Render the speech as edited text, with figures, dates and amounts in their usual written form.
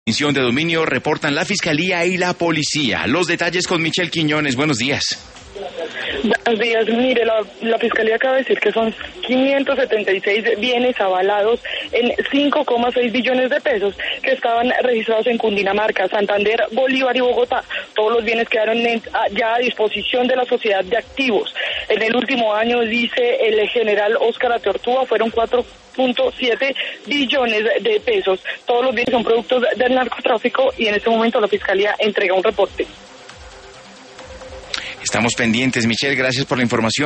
Extinción de dominio reportan la Fiscalía y la Policía. Los detalles con Michelle Quiñones. Buenos días. Buenos días. Mire, la Fiscalía acaba de decir que son 576 bienes avalados en 5,6 billones de pesos que estaban registrados en Cundinamarca, Santander, Bolívar y Bogotá. Todos los bienes quedaron ya a disposición de la sociedad de activos. En el último año, dice el general Óscar Atortúa, fueron 4.7 billones de pesos. Todos los bienes son productos del narcotráfico y en este momento la Fiscalía entrega un reporte. Estamos pendientes, Michelle, gracias por la información.